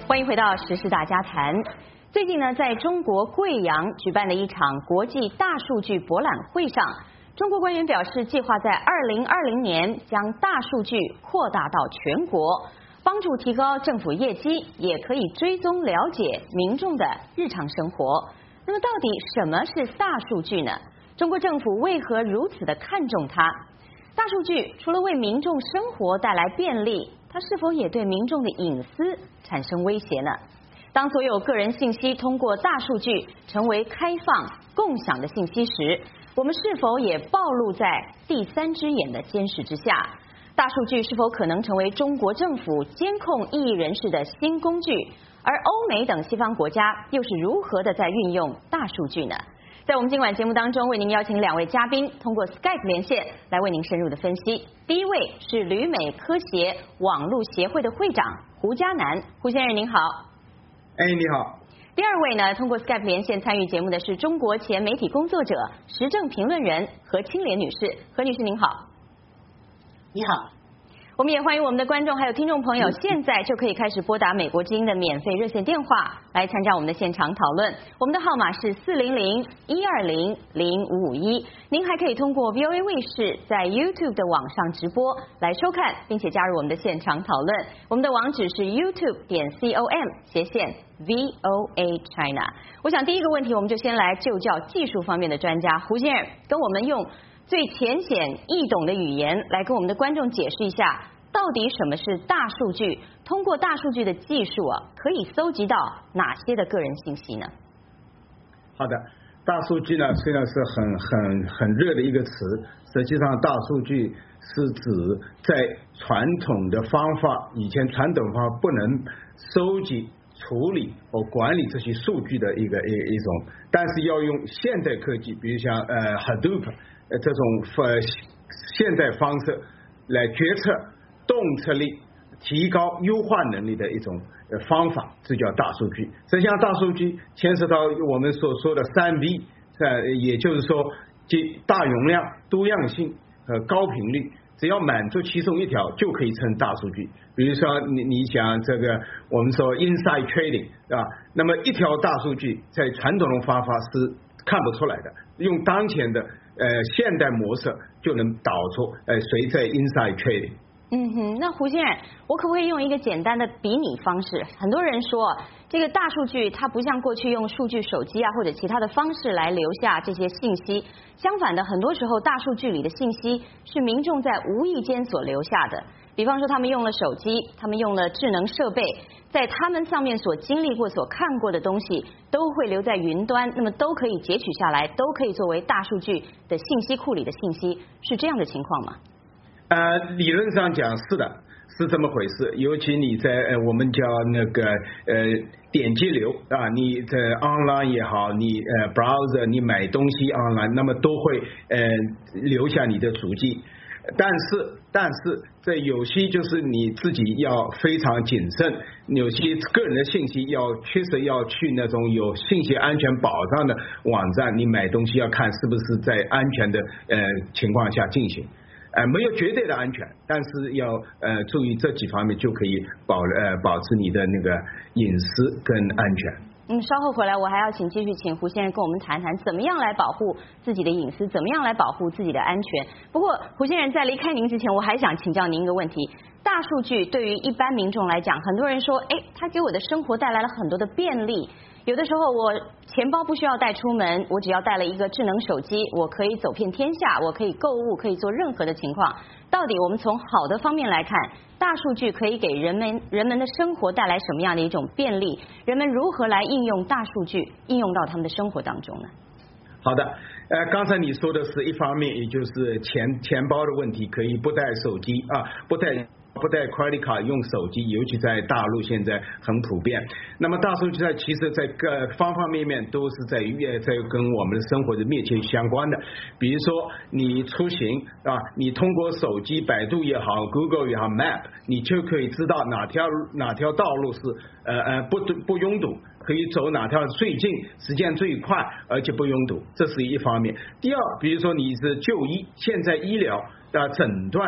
欢迎回到时事大家谈。最近呢，在中国贵阳举办的一场国际大数据博览会上，中国官员表示，计划在2020年将大数据扩大到全国，帮助提高政府业绩，也可以追踪了解民众的日常生活。那么，到底什么是大数据呢？中国政府为何如此的看重它？大数据除了为民众生活带来便利，它是否也对民众的隐私产生威胁呢？当所有个人信息通过大数据成为开放共享的信息时，我们是否也暴露在第三只眼的监视之下？大数据是否可能成为中国政府监控异议人士的新工具？而欧美等西方国家又是如何的在运用大数据呢？在我们今晚节目当中，为您邀请两位嘉宾通过 Skype 连线来为您深入的分析。第一位是旅美科协网络协会的会长胡嘉南，胡先生您好。 你好。 第二位呢，通过 Skype 连线参与节目的是中国前媒体工作者、时政评论人何清莲女士，何女士您好。 你好。 我们也欢迎我们的观众还有听众朋友，现在就可以开始拨打美国之音的免费热线电话来参加我们的现场讨论。我们的号码是400-120-0551。您还可以通过 VOA 卫视在 YouTube 的网上直播来收看，并且加入我们的现场讨论。我们的网址是 youtube.com/VOA China。我想第一个问题，我们就先来就教技术方面的专家胡先生，跟我们用最浅显易懂的语言来跟我们的观众解释一下，到底什么是大数据？通过大数据的技术可以搜集到哪些的个人信息呢？ 好的，大数据呢虽然是很热的一个词，实际上大数据是指在传统的方法，以前传统方法不能收集、处理和管理这些数据的一种，但是要用现代科技，比如像Hadoop。这种现代方式来决策、洞察力、提高优化能力的一种方法，这叫大数据。实际上，大数据牵涉到我们所说的3V，也就是说，即大容量、多样性和高频率，只要满足其中一条，就可以称大数据。比如说，你想这个我们说 inside trading 啊，那么一条大数据在传统的方法是看不出来的，用当前的现代模式就能导出谁在 inside trading。 那胡先生，我可不可以用一个简单的比拟方式？很多人说，这个大数据它不像过去用数据手机或者其他的方式来留下这些信息，相反的，很多时候大数据里的信息是民众在无意间所留下的。比方说，他们用了手机，他们用了智能设备，在他们上面所经历过、所看过的东西，都会留在云端，那么都可以截取下来，都可以作为大数据的信息库里的信息，是这样的情况吗？ 理论上讲是的，是这么回事。尤其你在我们叫那个点击流啊，你在 online 也好，你browser 你买东西 online， 那么都会留下你的足迹。但是这有些就是你自己要非常谨慎，有些个人的信息确实要去那种有信息安全保障的网站，你买东西要看是不是在安全的情况下进行。没有绝对的安全，但是要注意这几方面，就可以保持你的那个隐私跟安全。 稍后回来我还要继续请胡先生跟我们谈谈怎么样来保护自己的隐私，怎么样来保护自己的安全。不过胡先生在离开您之前，我还想请教您一个问题：大数据对于一般民众来讲，很多人说，它给我的生活带来了很多的便利。有的时候我钱包不需要带出门，我只要带了一个智能手机，我可以走遍天下，我可以购物，可以做任何的情况。到底我们从好的方面来看，大数据可以给人们的生活带来什么样的一种便利？人们如何来应用大数据，应用到他们的生活当中呢？ 好的，刚才你说的是一方面，也就是钱包的问题，可以不带手机不带 credit card 用手机，尤其在大陆现在很普遍。那么大数据其实在各方方面面都是在跟我们的生活是密切相关的。比如说你出行你通过手机百度也好 Google 也好 Map， 你就可以知道哪条道路是不拥堵，可以走哪条最近，时间最快，而且不拥堵，这是一方面。第二，比如说你是就医，现在医疗诊断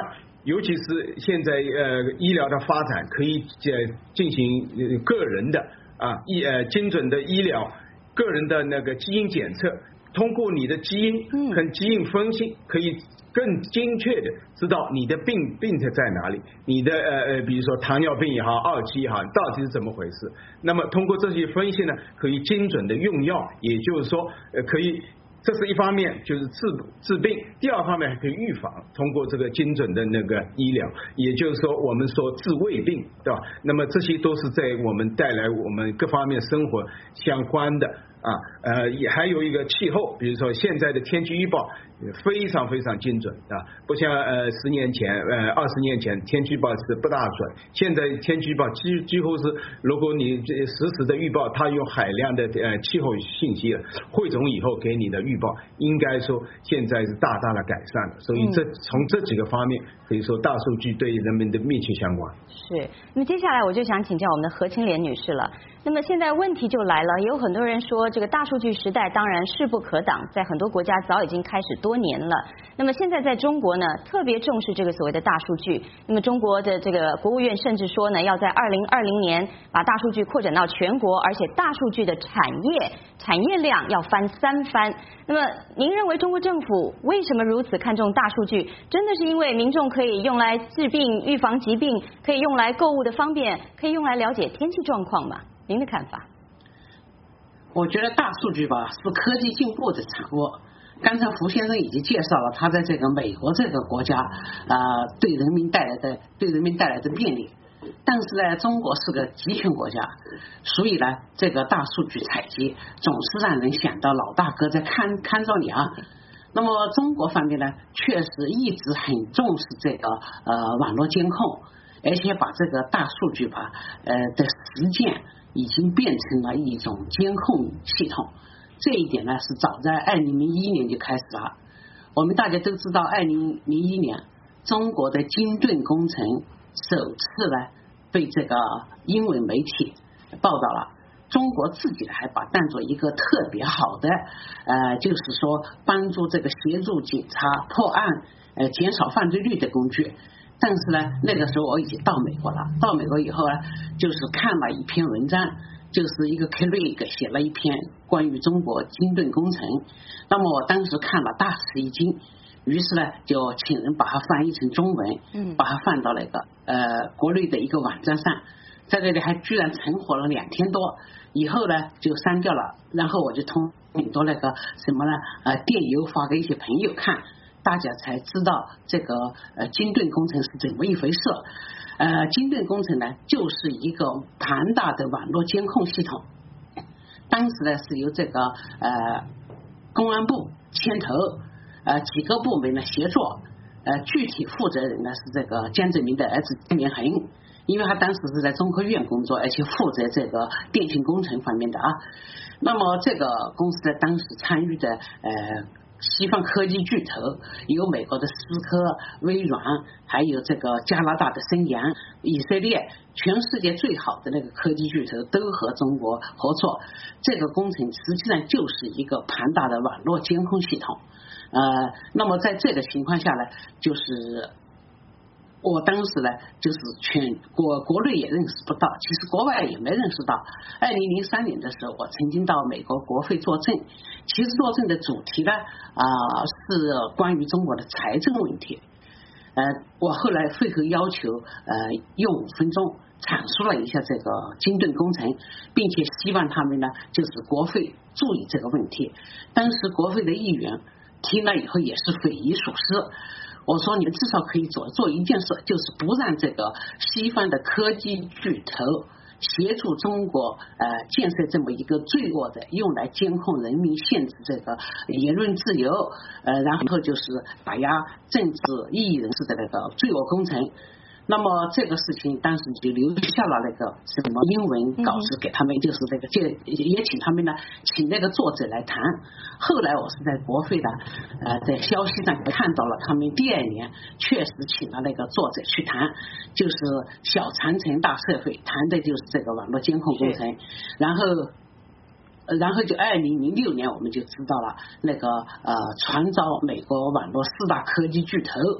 尤其是现在医疗的发展可以进行个人的精准的医疗，个人的那个基因检测，通过你的基因跟基因分析，可以更精确的知道你的病在哪里，你的比如说糖尿病也好，2期也好，到底是怎么回事。那么通过这些分析呢，可以精准的用药，也就是说可以。这是一方面，就是治病；第二方面还可以预防，通过这个精准的那个医疗，也就是说我们说治未病，对吧？那么这些都是在我们带来我们各方面生活相关的也还有一个气候，比如说现在的天气预报非常非常精准不像10年前20年前天气预报是不大准，现在天气预报几乎是，如果你实时的预报，它有海量的气候信息了，汇总以后给你的预报，应该说现在是大大的改善了。所以从这几个方面可以说大数据对人们的密切相关。 是，那么接下来我就想请教我们的何清莲女士了。那么现在问题就来了，有很多人说这个大数据时代当然势不可挡，在很多国家早已经开始多年了。那么现在在中国呢，特别重视这个所谓的大数据。那么中国的这个国务院甚至说呢，要在2020年把大数据扩展到全国，而且大数据的产业量要翻3番。那么您认为中国政府为什么如此看重大数据？真的是因为民众可以用来治病、预防疾病，可以用来购物的方便，可以用来了解天气状况吗？您的看法？ 我觉得大数据吧是科技进步的产物。刚才胡先生已经介绍了他在这个美国这个国家对人民带来的便利。但是呢，中国是个集权国家，所以呢，这个大数据采集总是让人想到老大哥在看着你啊。那么中国方面呢，确实一直很重视这个网络监控，而且把这个大数据的实践已经变成了一种监控系统。这一点呢，是早在2001年就开始了。我们大家都知道，2001年中国的金盾工程首次呢被这个英文媒体报道了。中国自己还把当做一个特别好的就是说帮助这个协助警察破案减少犯罪率的工具。但是呢，那个时候我已经到美国了，到美国以后呢，就是看了一篇文章，就是一个 Craig 写了一篇关于中国金盾工程。那么我当时看了大吃一惊，于是呢就请人把它翻译成中文，把它放到那个国内的一个网站上，在这里还居然存活了2天多，以后呢就删掉了。然后我就通很多那个什么呢电邮发给一些朋友看，大家才知道这个金盾工程是怎么一回事。金盾工程呢就是一个庞大的网络监控系统，当时呢是由这个公安部牵头，几个部门呢协作，具体负责人呢是这个江泽民的儿子江连恒，因为他当时是在中科院工作，而且负责这个电信工程方面的那么这个公司在当时参与的西方科技巨头有美国的思科、微软，还有这个加拿大的森洋、以色列，全世界最好的那个科技巨头都和中国合作。这个工程实际上就是一个庞大的网络监控系统。那么在这个情况下呢，就是我当时呢，就是全国内也认识不到，其实国外也没认识到。2003年的时候，我曾经到美国国会作证，其实作证的主题呢是关于中国的财政问题。我后来会后要求用5分钟阐述了一下这个金盾工程，并且希望他们呢就是国会注意这个问题。当时国会的议员听了以后也是匪夷所思。我说你们至少可以做一件事，就是不让这个西方的科技巨头协助中国建设这么一个罪恶的用来监控人民、限制这个言论自由然后就是打压政治异议人士的那个罪恶工程。那么这个事情当时就留下了那个什么英文稿子给他们，就是那个也请他们呢请那个作者来谈。后来我是在国会的在消息上看到了他们第2年确实请了那个作者去谈，就是小长城大社会，谈的就是这个网络监控工程。然后就2006年我们就知道了那个传召美国网络4大科技巨头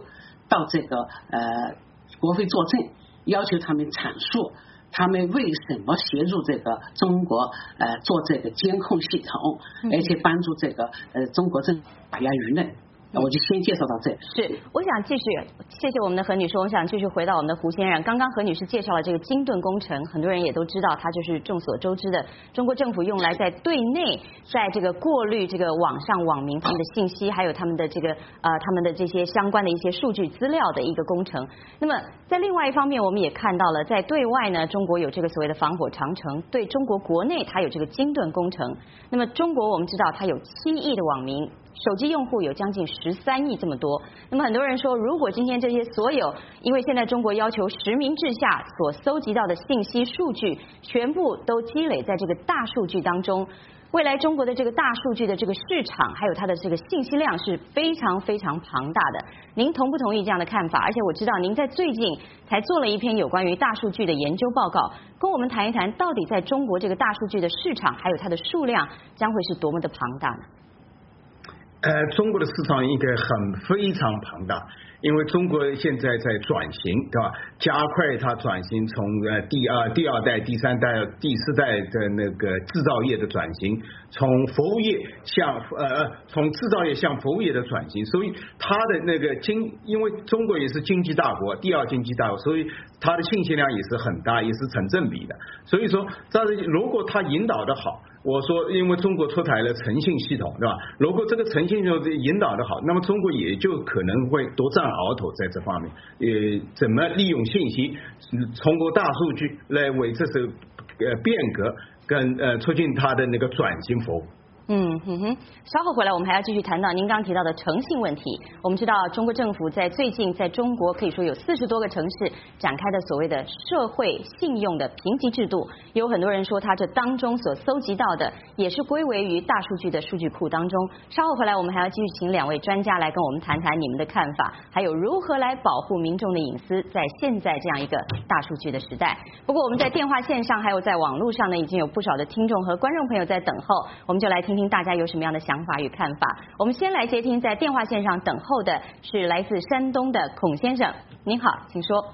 到这个国会作证，要求他们阐述他们为什么协助这个中国做这个监控系统，而且帮助这个中国政府打压舆论。我就先介绍到这。 是，我想继续，谢谢我们的何女士。我想继续回到我们的胡先生。刚刚何女士介绍了这个金盾工程，很多人也都知道，它就是众所周知的中国政府用来在对内，在这个过滤这个网上网民他们的信息，还有他们的这个他们的这些相关的一些数据资料的一个工程。那么在另外一方面，我们也看到了，在对外呢，中国有这个所谓的防火长城，对中国国内它有这个金盾工程。那么中国我们知道它有7亿的网民。手机用户有将近13亿这么多，那么很多人说，如果今天这些所有，因为现在中国要求实名制下所搜集到的信息数据，全部都积累在这个大数据当中，未来中国的这个大数据的这个市场，还有它的这个信息量是非常非常庞大的。您同不同意这样的看法？而且我知道您在最近才做了一篇有关于大数据的研究报告，跟我们谈一谈，到底在中国这个大数据的市场，还有它的数量将会是多么的庞大呢？ 中国的市场应该非常庞大，因为中国现在在转型，对吧？加快它转型，从第二代、第三代、第四代的那个制造业的转型，从服务业从制造业向服务业的转型，所以它的那个因为中国也是经济大国，第二经济大国，所以它的信息量也是很大，也是成正比的。所以说，如果它引导的好。我说，因为中国出台了诚信系统，对吧？如果这个诚信系统引导的好，那么中国也就可能会独占鳌头在这方面。怎么利用信息，通过大数据来为这是变革跟促进它的那个转型服务。 稍后回来我们还要继续谈到您刚提到的诚信问题。我们知道中国政府在最近在中国可以说有40多个城市展开的所谓的社会信用的评级制度，有很多人说它这当中所搜集到的也是归为于大数据的数据库当中。稍后回来我们还要继续请2位专家来跟我们谈谈你们的看法，还有如何来保护民众的隐私在现在这样一个大数据的时代。不过我们在电话线上还有在网络上呢，已经有不少的听众和观众朋友在等候，我们就来听听大家有什么样的想法与看法。我们先来接听在电话线上等候的是来自山东的孔先生。您好，请说。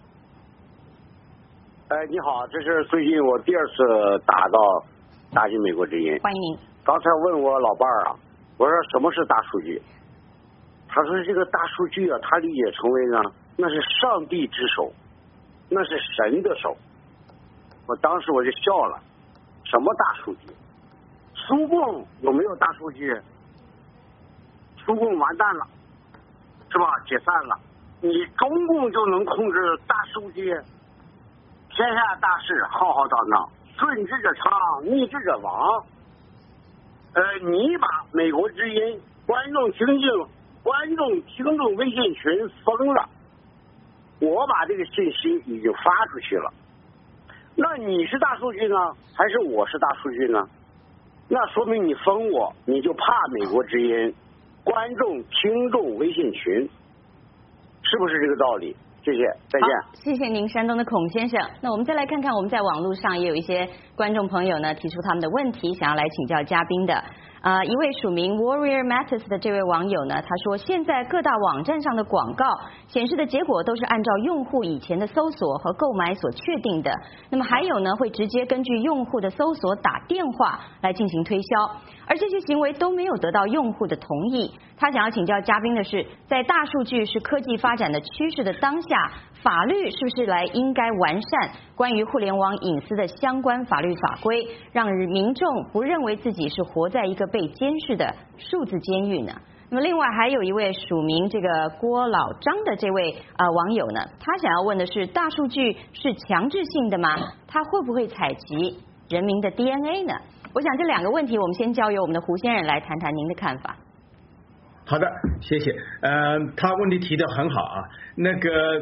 你好，这是最近我第2次打进美国之音， 欢迎您。 刚才问我老伴儿啊，我说什么是大数据？他说这个大数据啊，他理解成为呢，那是上帝之手，那是神的手。我当时我就笑了，什么大数据？苏共有没有大数据？苏共完蛋了，是吧？解散了，你中共就能控制大数据？天下大事浩浩荡荡，顺之者昌，逆之者亡。你把美国之音观众听众微信群封了，我把这个信息已经发出去了。那你是大数据呢，还是我是大数据呢？那说明你封我，你就怕美国之音观众听众微信群，是不是这个道理？谢谢，再见。 谢谢您，山东的孔先生。那我们再来看看，我们在网络上也有一些观众朋友呢提出他们的问题，想要来请教嘉宾的。一位署名 Warrior Matters 的这位网友呢，他说现在各大网站上的广告显示的结果都是按照用户以前的搜索和购买所确定的，那么还有呢会直接根据用户的搜索打电话来进行推销，而这些行为都没有得到用户的同意。他想要请教嘉宾的是，在大数据是科技发展的趋势的当下，法律是不是应该完善关于互联网隐私的相关法律法规，让民众不认为自己是活在一个被监视的数字监狱呢？那么另外还有一位署名这个郭老张的这位网友呢，他想要问的是，大数据是强制性的吗？他会不会采集人民的 DNA 呢？我想这2个问题我们先交由我们的胡先生来谈谈您的看法。 好的，谢谢。他问题提得很好啊。那个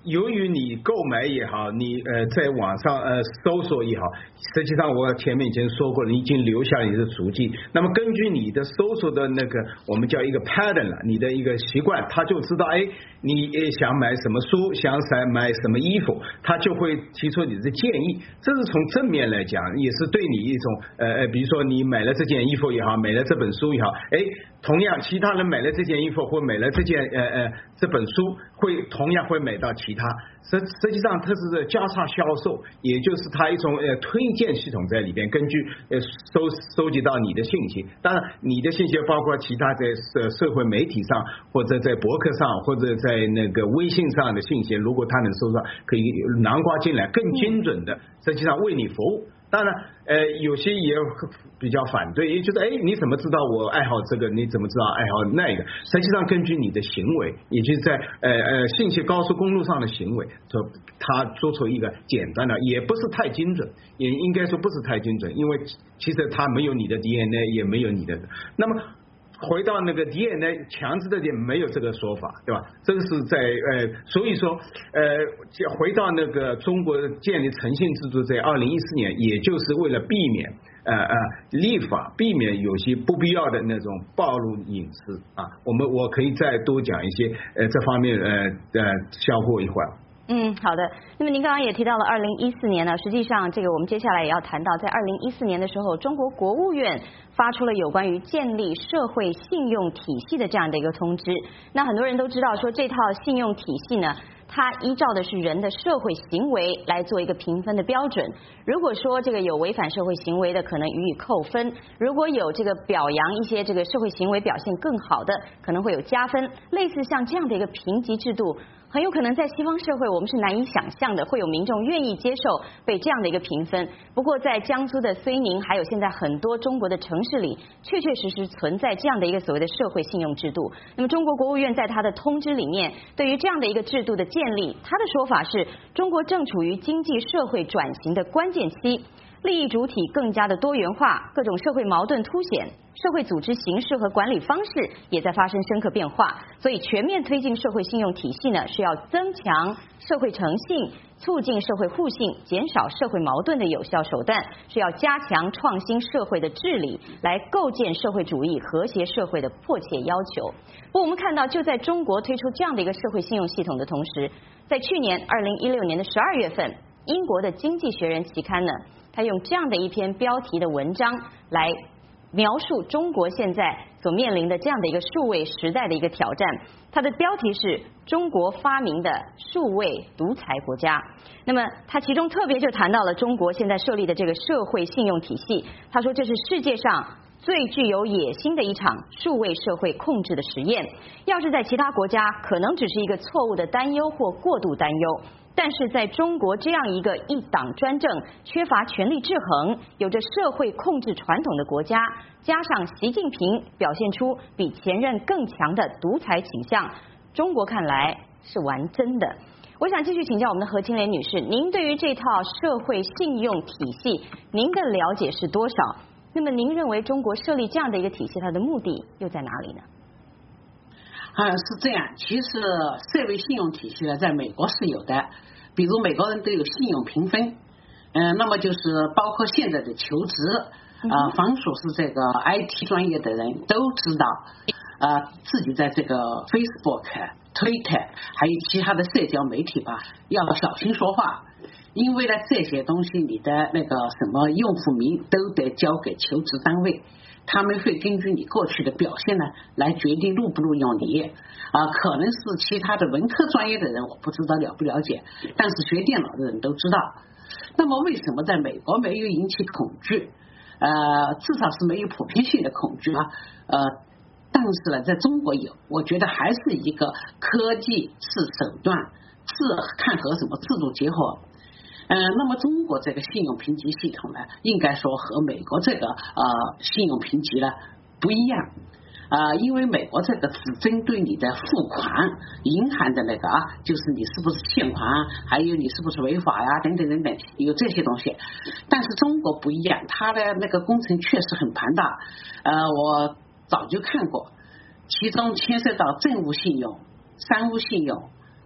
由于你购买也好，你在网上搜索也好，实际上我前面已经说过了，你已经留下你的足迹。那么根据你的搜索的那个我们叫一个 pattern 了，你的一个习惯，他就知道你想买什么书，想买什么衣服，他就会提出你的建议。这是从正面来讲，也是对你一种比如说你买了这件衣服也好，买了这本书也好，同样其他人买了这件衣服或买了这本书，同样会买到其他。实际上它是交叉销售，也就是它一种推荐系统在里边，根据收集到你的信息。当然你的信息包括其他在社会媒体上或者在博客上或者在那个微信上的信息，如果它能收到，可以囊括进来，更精准的实际上为你服务。当然有些也比较反对，也就是你怎么知道我爱好这个，你怎么知道爱好那个？实际上根据你的行为，也就是在信息高速公路上的行为，他做出一个简单的，也不是太精准，也应该说不是太精准，因为其实他没有你的 DNA， 也没有你的。那么回到那个 DNA 强制的点，没有这个说法，对吧？这个是在所以说回到那个中国建立诚信制度，在2014年，也就是为了避免立法，避免有些不必要的那种暴露隐私啊。我可以再多讲一些这方面消过一会儿。 好的。那么您刚刚也提到了2014年呢，实际上这个我们接下来也要谈到，在2014年的时候，中国国务院发出了有关于建立社会信用体系的这样的一个通知。那很多人都知道说，这套信用体系呢，它依照的是人的社会行为来做一个评分的标准。如果说这个有违反社会行为的，可能予以扣分；如果有这个表扬一些这个社会行为表现更好的，可能会有加分。类似像这样的一个评级制度，很有可能在西方社会我们是难以想象的，会有民众愿意接受被这样的一个评分。不过在江苏的睢宁，还有现在很多中国的城市里，确确实实存在这样的一个所谓的社会信用制度。那么中国国务院在它的通知里面，对于这样的一个制度的建立，它的说法是，中国正处于经济社会转型的关键期，利益主体更加的多元化，各种社会矛盾凸显，社会组织形式和管理方式也在发生深刻变化。所以全面推进社会信用体系呢，是要增强社会诚信，促进社会互信，减少社会矛盾的有效手段，是要加强创新社会的治理，来构建社会主义和谐社会的迫切要求。不过我们看到，就在中国推出这样的一个社会信用系统的同时，在去年2016年的12月份，英国的《经济学人》期刊呢，他用这样的一篇标题的文章来描述中国现在所面临的这样的一个数位时代的一个挑战。它的标题是中国发明的数位独裁国家。那么它其中特别就谈到了中国现在设立的这个社会信用体系，他说这是世界上最具有野心的一场数位社会控制的实验。要是在其他国家，可能只是一个错误的担忧或过度担忧，但是在中国这样一个一党专政、缺乏权力制衡、有着社会控制传统的国家，加上习近平表现出比前任更强的独裁倾向，中国看来是玩真的。我想继续请教我们的何青莲女士，您对于这套社会信用体系，您的了解是多少？那么您认为中国设立这样的一个体系，它的目的又在哪里呢？ 是这样，其实社会信用体系呢，在美国是有的，比如美国人都有信用评分，那么就是包括现在的求职，凡属是这个 IT 专业的人都知道，自己在这个 Facebook、Twitter 还有其他的社交媒体吧，要小心说话，因为呢这些东西你的那个什么用户名都得交给求职单位。他们会根据你过去的表现呢，来决定录不录用你。可能是其他的文科专业的人，我不知道了不了解，但是学电脑的人都知道。那么为什么在美国没有引起恐惧？至少是没有普遍性的恐惧啊。但是呢，在中国有，我觉得还是一个科技是手段，是看和什么制度结合。那么中国这个信用评级系统呢，应该说和美国这个信用评级呢不一样。因为美国这个只针对你的付款，银行的那个就是你是不是欠款，还有你是不是违法呀，等等等等，有这些东西。但是中国不一样，它的那个工程确实很庞大。我早就看过，其中牵涉到政务信用、商务信用，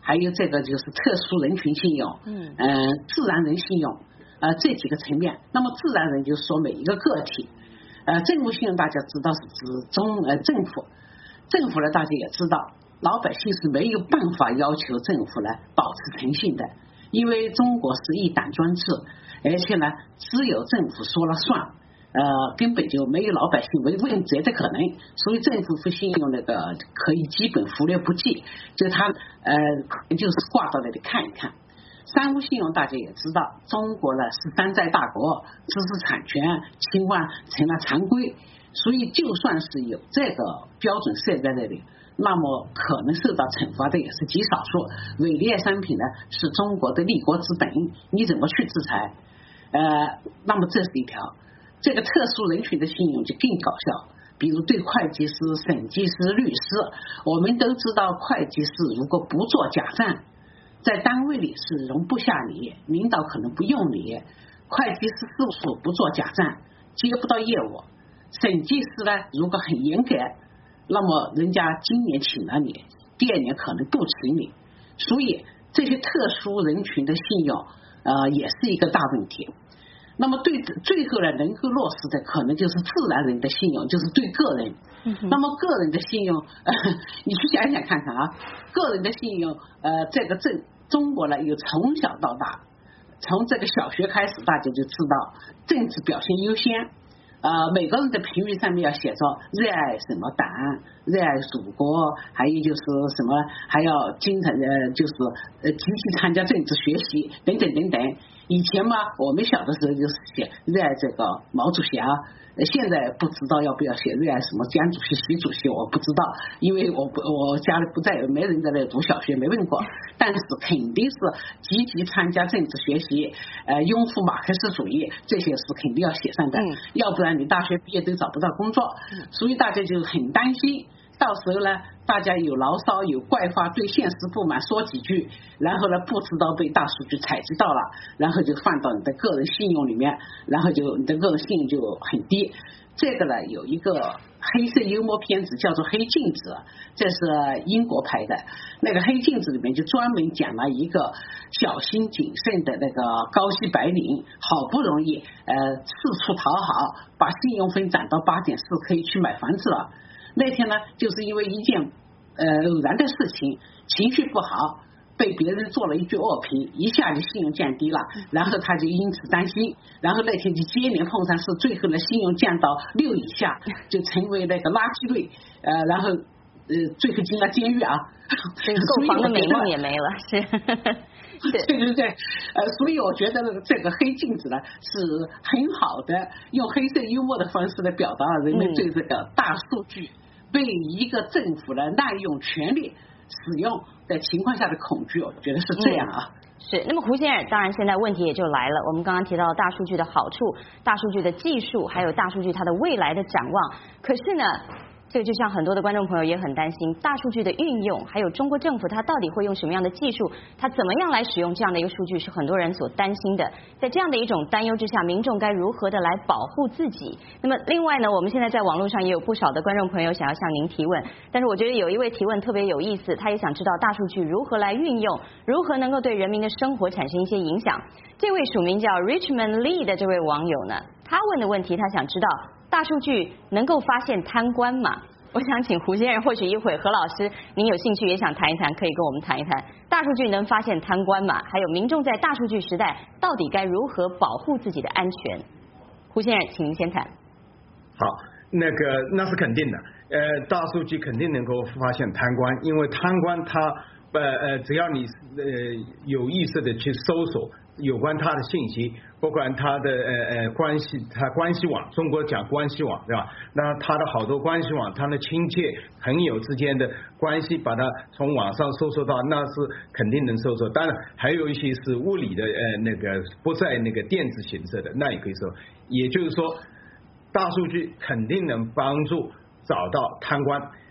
还有这个就是特殊人群信用，自然人信用，这几个层面。那么自然人就是说每一个个体，政务信用大家知道是指政府，政府呢大家也知道，老百姓是没有办法要求政府来保持诚信的，因为中国是一党专制，而且呢只有政府说了算。根本就没有老百姓问责的可能，所以政府不信用那个可以基本忽略不计，就他就是挂到那里看一看。三无信用大家也知道，中国呢是山寨大国，知识产权侵犯成了常规，所以就算是有这个标准设在那里，那么可能受到惩罚的也是极少数。伪劣商品呢是中国的立国之本，你怎么去制裁？那么这是一条。这个特殊人群的信用就更搞笑，比如对会计师、审计师、律师，我们都知道会计师如果不做假账，在单位里是容不下你，领导可能不用你。会计师事务所不做假账，接不到业务。审计师呢，如果很严格，那么人家今年请了你，第二年可能不请你。所以这些特殊人群的信用，也是一个大问题。那么最后呢，能够落实的可能就是自然人的信用，就是对个人。那么个人的信用，你去想想看看啊，个人的信用，这个中国呢有从小到大，从这个小学开始，大家就知道政治表现优先。每个人的评语上面要写着热爱什么党，热爱祖国，还有就是什么，还要经常就是积极参加政治学习等等等等。以前嘛，我们小的时候就是写热爱这个毛主席啊，现在不知道要不要写热爱什么江主席、习主席，我不知道，因为我家里不在，没人在那读小学，没问过。但是肯定是积极参加政治学习，拥护马克思主义，这些是肯定要写上的，要不然你大学毕业都找不到工作。所以大家就很担心，到时候呢，大家有牢骚有怪话，对现实不满说几句，然后呢不知道被大数据采集到了，然后就放到你的个人信用里面，然后就你的个人信用就很低。这个呢有一个黑色幽默片子叫做《黑镜子》，这是英国拍的。那个《黑镜子》里面就专门讲了一个小心谨慎的那个高息白领，好不容易四处讨好，把信用分涨到8.4，可以去买房子了。那天呢，就是因为一件偶然的事情，情绪不好，被别人做了一句恶评，一下就信用降低了，然后他就因此担心，然后那天就接连碰上事，最后呢信用降到6以下，就成为那个垃圾类，然后最后进了监狱啊， 购房的美梦也没了，是。 对，所以我觉得这个黑镜子呢是很好的，用黑色幽默的方式来表达了人们对这个大数据被一个政府来滥用权力使用的情况下的恐惧，我觉得是这样啊。 是，那么胡先生，当然现在问题也就来了，我们刚刚提到大数据的好处、大数据的技术，还有大数据它的未来的展望，可是呢，这个就像很多的观众朋友也很担心大数据的运用，还有中国政府它到底会用什么样的技术，它怎么样来使用这样的一个数据，是很多人所担心的。在这样的一种担忧之下，民众该如何的来保护自己？那么另外呢，我们现在在网络上也有不少的观众朋友想要向您提问，但是我觉得有一位提问特别有意思，他也想知道大数据如何来运用，如何能够对人民的生活产生一些影响。这位署名叫 Richmond Lee 的这位网友呢，他问的问题，他想知道大数据能够发现贪官吗？我想请胡先生，或许一会何老师您有兴趣也想谈一谈，可以跟我们谈一谈大数据能发现贪官吗？还有民众在大数据时代到底该如何保护自己的安全？胡先生，请您先谈。 好，那是肯定的，大数据肯定能够发现贪官，因为贪官他只要你有意识的去搜索有关他的信息，不管他的关系网，中国讲关系网，对吧？那他的好多关系网，他的亲戚朋友之间的关系，把它从网上搜索到，那是肯定能搜索。当然还有一些是物理的不在那个电子形式的，那也可以搜。也就是说，大数据肯定能帮助找到贪官。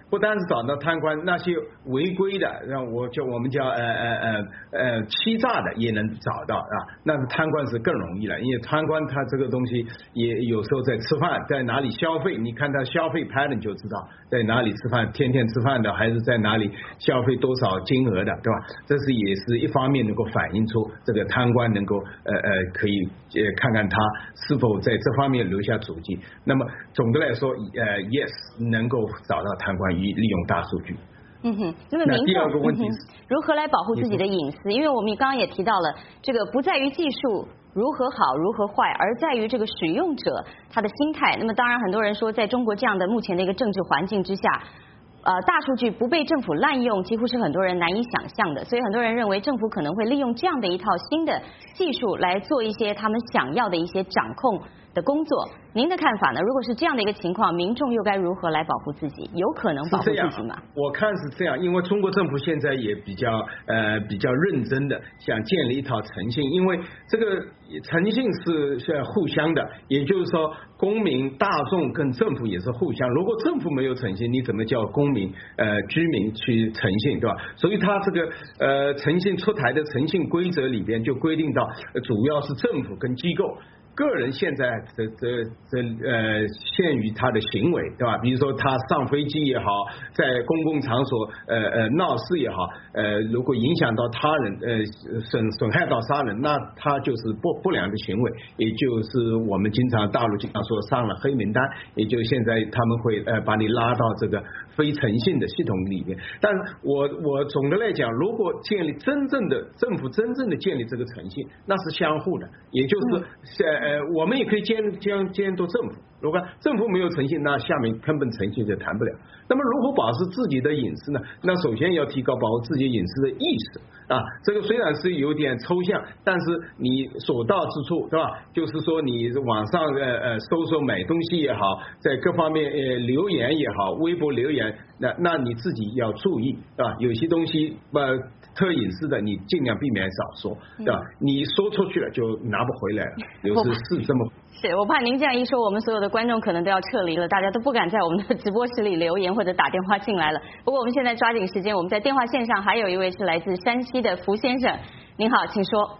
不单是找到贪官，那些违规的，让我们叫欺诈的也能找到啊。那贪官是更容易了，因为贪官他这个东西也有时候在吃饭，在哪里消费，你看他消费pattern就知道在哪里吃饭，天天吃饭的，还是在哪里消费多少金额的，对吧？这是也是一方面能够反映出这个贪官能够可以看看他是否在这方面留下足迹。那么总的来说yes 能够找到贪官利用大数据。 那么民众第二个问题如何来保护自己的隐私？因为我们刚刚也提到了，这个不在于技术如何好如何坏，而在于这个使用者他的心态。那么当然很多人说，在中国这样的目前的一个政治环境之下，大数据不被政府滥用，几乎是很多人难以想象的。所以很多人认为政府可能会利用这样的一套新的技术来做一些他们想要的一些掌控的工作。您的看法呢？如果是这样的一个情况，民众又该如何来保护自己？有可能保护自己吗？ 我看是这样，因为中国政府现在也比较认真的想建立一套诚信，因为这个诚信是互相的，也就是说公民大众跟政府也是互相。如果政府没有诚信，你怎么叫公民居民去诚信，对吧？所以他这个诚信出台的诚信规则里边就规定到，主要是政府跟机构。个人现在限于他的行为，对吧？比如说他上飞机也好，在公共场所闹事也好，如果影响到他人，损害到他人，那他就是不良的行为，也就是我们大陆经常说上了黑名单，也就现在他们会把你拉到这个非诚信的系统里面。但我总的来讲，如果建立政府真正的建立这个诚信，那是相互的，也就是我们也可以监督政府。如果政府没有诚信，那下面根本诚信就谈不了。那么如何保持自己的隐私呢？那首先要提高保护自己隐私的意识啊。这个虽然是有点抽象，但是你所到之处，对吧？就是说你网上搜买东西也好，在各方面留言也好，微博留言，那你自己要注意，对吧？有些东西特隐私的，你尽量避免少说，对吧？你说出去了就拿不回来了，有时是这么。 是我怕您这样一说，我们所有的观众可能都要撤离了，大家都不敢在我们的直播室里留言或者打电话进来了。不过我们现在抓紧时间，我们在电话线上还有一位是来自山西的福先生，您好，请说。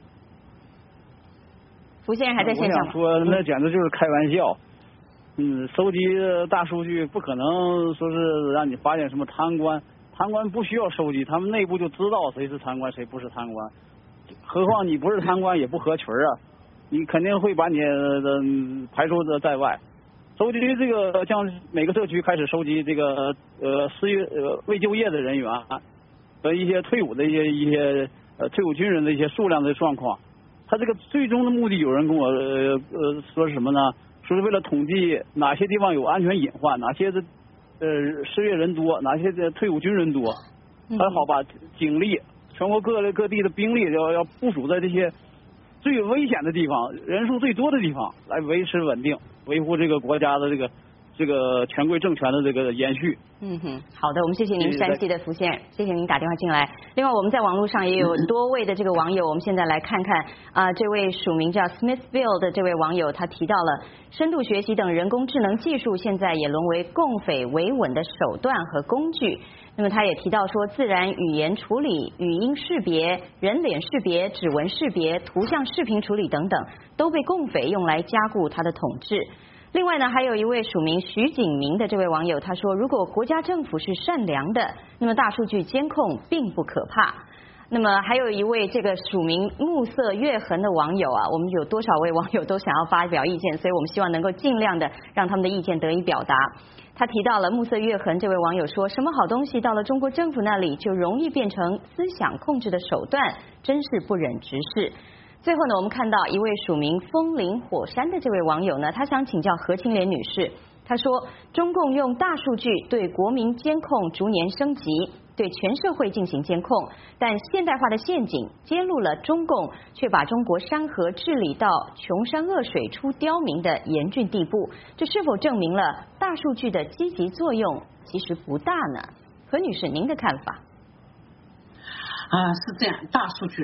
福先生还在线上吗？ 我想说，那简直就是开玩笑。收集大数据不可能说是让你发现什么贪官，贪官不需要收集，他们内部就知道谁是贪官谁不是贪官。何况你不是贪官也不合群啊。你肯定会把你排除在外。收集这个，像每个社区开始收集这个未就业的人员和一些退伍的一些退伍军人的一些数量的状况。他这个最终的目的，有人跟我说是什么呢？说是为了统计哪些地方有安全隐患，哪些失业人多，哪些退伍军人多，还好把警力全国各地的兵力要部署在这些最危险的地方，人数最多的地方，来维持稳定，维护这个国家的这个权贵政权的这个延续。 好的，我们谢谢您，山西的福先生，谢谢您打电话进来。另外，我们在网络上也有多位的这个网友，我们现在来看看这位署名叫 Smithville 的这位网友，他提到了深度学习等人工智能技术现在也沦为共匪维稳的手段和工具。那么他也提到说，自然语言处理、语音识别、人脸识别、指纹识别、图像视频处理等等，都被共匪用来加固他的统治。另外呢，还有一位署名徐景明的这位网友，他说，如果国家政府是善良的，那么大数据监控并不可怕。那么还有一位这个署名暮色月痕的网友我们有多少位网友都想要发表意见，所以我们希望能够尽量的让他们的意见得以表达。他提到了暮色月痕这位网友说，什么好东西到了中国政府那里就容易变成思想控制的手段，真是不忍直视。最后呢，我们看到一位署名风林火山的这位网友呢，他想请教何清莲女士，他说，中共用大数据对国民监控逐年升级，对全社会进行监控，但现代化的陷阱揭露了中共却把中国山河治理到穷山恶水出刁民的严峻地步，这是否证明了大数据的积极作用其实不大呢？何女士，您的看法？ 是这样，大数据呢，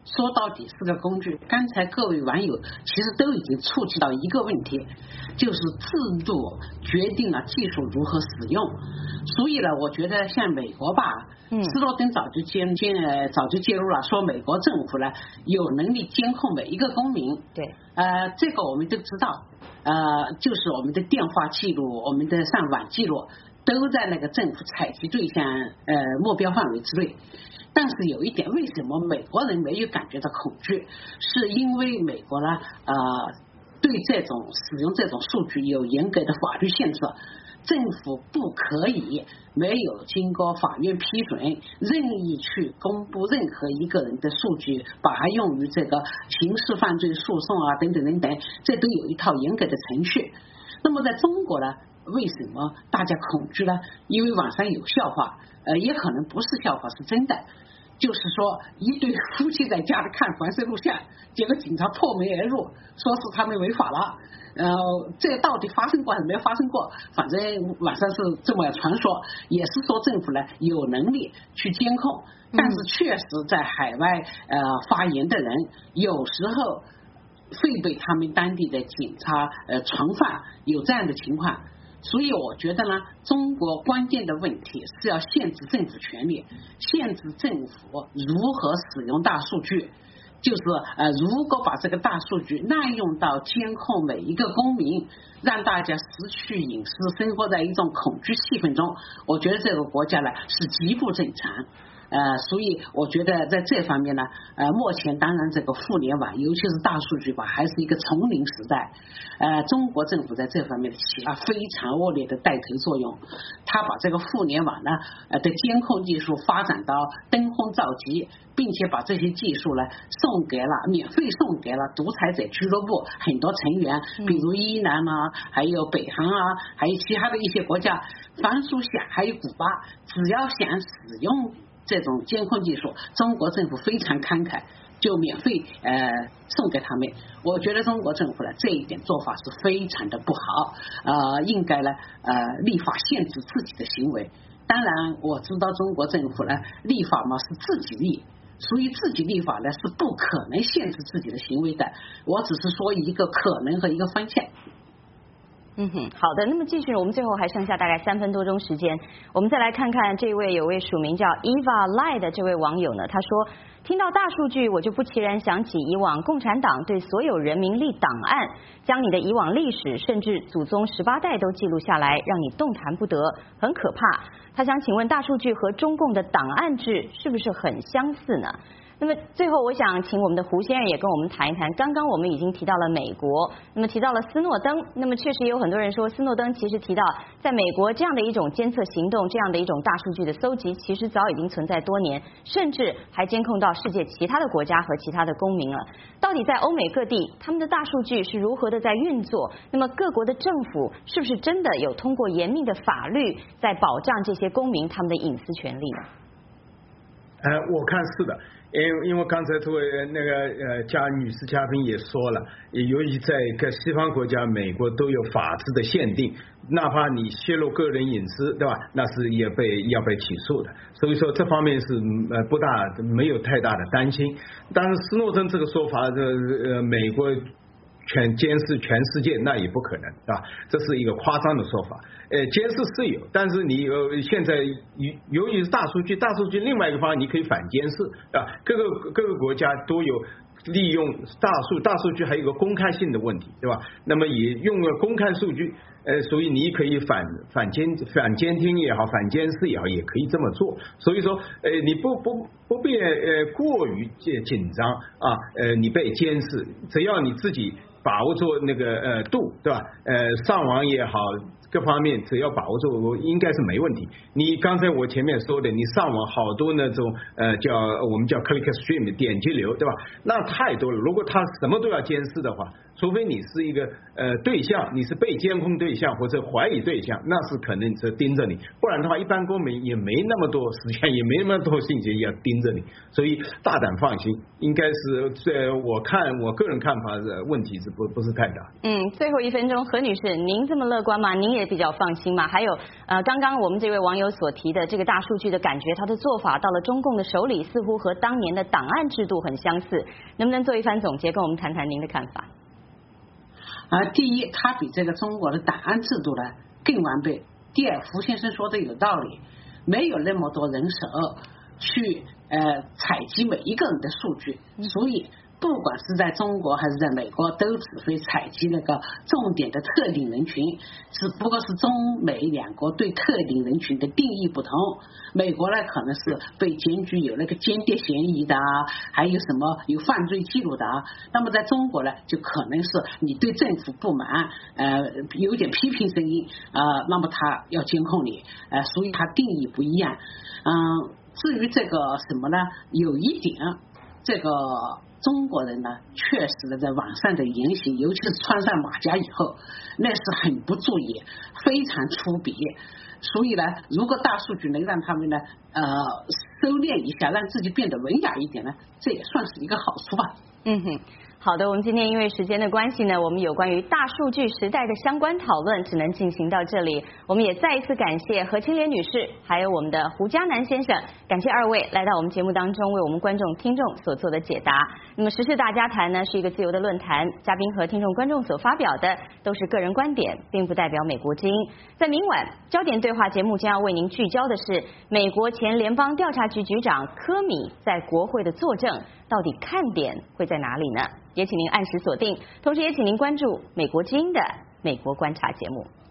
说到底是个工具。刚才各位网友其实都已经触及到一个问题，就是制度决定了技术如何使用。所以呢，我觉得像美国吧，斯诺登早就介入了，说美国政府呢有能力监控每一个公民。 对， 这个我们都知道，就是我们的电话记录、我们的上网记录都在那个政府采集对象目标范围之内。但是有一点，为什么美国人没有感觉到恐惧？是因为美国呢，对这种使用这种数据有严格的法律限制，政府不可以没有经过法院批准，任意去公布任何一个人的数据，把它用于这个刑事犯罪诉讼啊等等等等，这都有一套严格的程序。那么在中国呢，为什么大家恐惧呢？因为网上有笑话，也可能不是笑话，是真的。就是说，一对夫妻在家里看黄色录像，结果警察破门而入，说是他们违法了。这到底发生过还是没有发生过？反正网上是这么传说，也是说政府呢有能力去监控，但是确实在海外发言的人，有时候会被他们当地的警察传唤，有这样的情况。所以我觉得呢，中国关键的问题是要限制政府权力，限制政府如何使用大数据。就是如果把这个大数据滥用到监控每一个公民，让大家失去隐私，生活在一种恐惧气氛中，我觉得这个国家呢是极不正常。所以我觉得在这方面呢，目前当然这个互联网，尤其是大数据吧，还是一个丛林时代。中国政府在这方面起了非常恶劣的带头作用。他把这个互联网呢的监控技术发展到登峰造极，并且把这些技术呢免费送给了独裁者俱乐部很多成员，比如伊朗啊，还有北韩啊，还有其他的一些国家，凡属想还有古巴，只要想使用这种监控技术，中国政府非常慷慨，就免费送给他们。我觉得中国政府呢这一点做法是非常的不好，应该呢立法限制自己的行为。当然我知道中国政府呢立法嘛是自己立，所以自己立法呢是不可能限制自己的行为的。我只是说一个可能和一个方向。 好的，那么继续，我们最后还剩下大概3分多钟时间，我们再来看看这位有位署名叫 Eva Lai 的这位网友呢，他说，听到大数据，我就不期然想起以往共产党对所有人民立档案，将你的以往历史甚至祖宗18代都记录下来，让你动弹不得，很可怕。他想请问，大数据和中共的档案制是不是很相似呢？那么最后我想请我们的胡先生也跟我们谈一谈，刚刚我们已经提到了美国，那么提到了斯诺登，那么确实也有很多人说斯诺登其实提到在美国这样的一种监测行动，这样的一种大数据的搜集其实早已经存在多年，甚至还监控到世界其他的国家和其他的公民了。到底在欧美各地他们的大数据是如何的在运作，那么各国的政府是不是真的有通过严密的法律在保障这些公民他们的隐私权利呢？ 我看是的，因为刚才这位那个女士嘉宾也说了，由于在各西方国家，美国都有法制的限定，哪怕你泄露个人隐私，对吧？那是要被起诉的。所以说这方面是没有太大的担心。但是斯诺登这个说法，美国监视全世界那也不可能，对吧？这是一个夸张的说法。监视是有，但是你现在由于是大数据另外一个方面你可以反监视，啊，各个国家都有利用大数据还有一个公开性的问题，对吧？那么也用了公开数据，所以你可以反监听也好，反监视也好，也可以这么做。所以说，你不必过于紧张啊，你被监视，只要你自己把握住那个度，对吧？上网也好，各方面只要把握住，应该是没问题。你刚才我前面说的，你上网好多那种我们叫 click stream 点击流，对吧？那太多了。如果他什么都要监视的话，除非你是一个对象，你是被监控对象或者怀疑对象，那是可能是盯着你。不然的话，一般公民也没那么多时间，也没那么多信息要盯着你。所以大胆放心，应该是我个人看法的问题是不是太大。 最后1分钟，何女士，您这么乐观吗？您也比较放心吗？还有刚刚我们这位网友所提的这个大数据的感觉，他的做法到了中共的手里，似乎和当年的档案制度很相似，能不能做一番总结，跟我们谈谈您的看法？ 第一，它比这个中国的档案制度呢更完备。第二，胡先生说的有道理，没有那么多人手去采集每一个人的数据，所以不管是在中国还是在美国，都只会采集那个重点的特定人群，只不过是中美两国对特定人群的定义不同。美国呢可能是被检举有那个间谍嫌疑的还有什么有犯罪记录的那么在中国呢就可能是你对政府不满有点批评声音那么他要监控你所以他定义不一样。至于这个什么呢，有一点这个中国人呢确实的在网上的言行，尤其是穿上马甲以后，那是很不注意，非常粗鄙。所以呢，如果大数据能让他们呢收敛一下，让自己变得文雅一点呢，这也算是一个好处吧。 好的，我们今天因为时间的关系呢，我们有关于大数据时代的相关讨论只能进行到这里。我们也再一次感谢何青莲女士，还有我们的胡嘉南先生，感谢2位来到我们节目当中为我们观众听众所做的解答。那么时事大家谈呢是一个自由的论坛，嘉宾和听众观众所发表的都是个人观点，并不代表美国之音。在明晚焦点对话节目将要为您聚焦的是美国前联邦调查局局长科米在国会的作证，到底看点会在哪里呢？也请您按时锁定，同时也请您关注美国之音的美国观察节目。